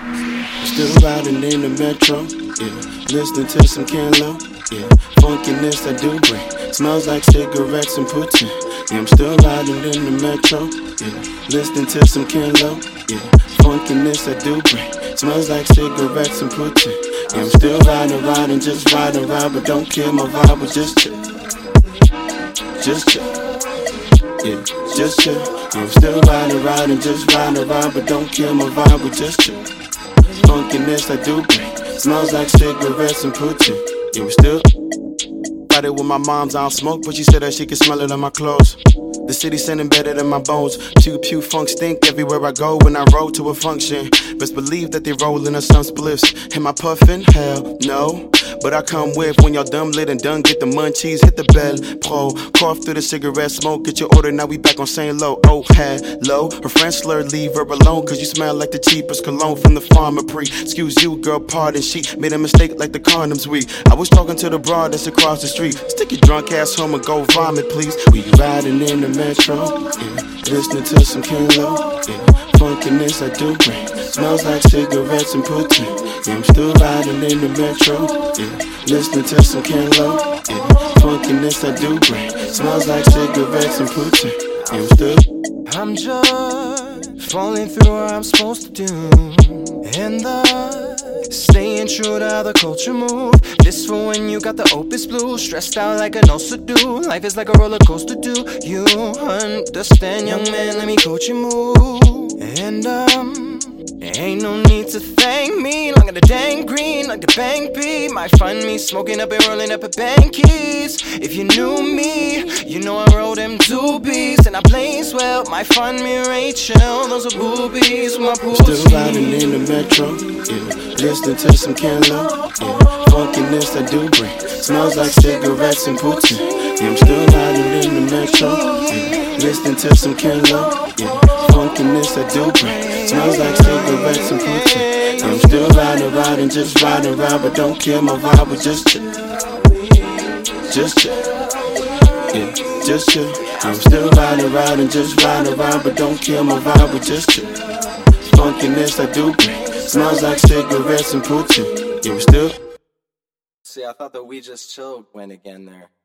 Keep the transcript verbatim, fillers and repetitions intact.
Still riding in the metro, yeah. Listening to some Kenlo, yeah. Funkiness I do bring. Smells like cigarettes and Putin. Yeah, I'm still riding in the metro, yeah. Listening to some Kenlo, yeah. Funkiness I do bring. Smells like cigarettes and Putin. Yeah, I'm still riding, riding, just riding, ride, but don't kill my vibe, but just chill. Just chill. Yeah, just chill. Yeah, I'm still riding, riding, just riding, ride, but don't kill my vibe, but just chill. Funkiness I do bring. Smells like cigarettes and Putin. Yeah, we still fight it with my moms, I don't smoke, but she said that she can smell it on my clothes. The city sending better than my bones. Pew pew funk stink everywhere I go when I roll to a function. Best believe that they rollin' us some spliffs. Am I puffin'? Hell no. But I come with when y'all dumb lit and done get the munchies, hit the bell pro. Cough through the cigarette smoke, get your order, now we back on Saint Low. Oh, hello. Her friend slurred, leave her alone, cause you smell like the cheapest cologne from the pharmacy. Excuse you, girl, pardon, she made a mistake like the condoms we. I was talking to the broad that's across the street. Stick your drunk ass home and go vomit, please. We riding in the metro, yeah. Listening to some Kenlo, yeah. Funkiness I do bring. Smells like cigarettes and Putin. Yeah, I'm still riding in the metro, yeah. Listening to some Kenlo, yeah. Funkiness I do bring. Smells like cigarettes and Putin. Yeah, I'm still. I'm just falling through what I'm supposed to do, and the staying true to how the culture move. This for when you got the opus blue, stressed out like an ulcer do. Life is like a roller coaster, do you understand, young man? Let me coach you move. And um ain't no need to thank me. Long as the dang green, like the bank beat. Might find me smoking up and rolling up at Bankies. If you knew me, you know I roll them doobies, and I blaze well. Might find me Rachel, those are boobies with my pool. Still riding in the metro, yeah. Listening to some Kenlo, yeah. Funkiness I do bring. Smells like cigarettes and Putin. Yeah, I'm still riding in the metro, yeah. Listening to some Kenlo, yeah. Funkiness I do bring. Smells like cigarettes and Putin. Yeah, I'm still riding, riding, just riding, ride, but don't kill my vibe, but just chill. Just chill. Yeah, just chill. I'm still riding, riding, just riding, ride, but don't kill my vibe, but just chill. Funkiness I do bring. Smells like cigarettes and Putin. Yeah, we still. See, I thought the We Just Chilled went again there.